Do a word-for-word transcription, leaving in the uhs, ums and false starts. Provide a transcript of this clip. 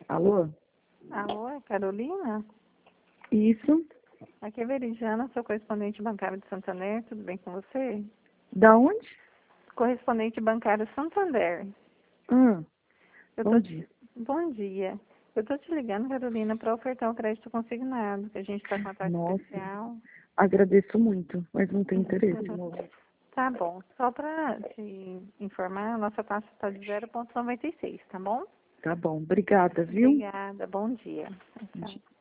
Alô? Alô, é Carolina? Isso? Aqui é Veridiana, sou correspondente bancário de Santander, tudo bem com você? Da onde? Correspondente bancário Santander. Hum, Eu bom tô dia. te... Bom dia. Eu tô te ligando, Carolina, para ofertar o crédito consignado, que a gente está com a taxa Nossa, especial. agradeço muito, mas não tem interesse, moço. Tá bom. Só para te informar, a nossa taxa está de zero vírgula noventa e seis, tá bom? Tá bom, obrigada, viu? Obrigada, bom dia. Tchau.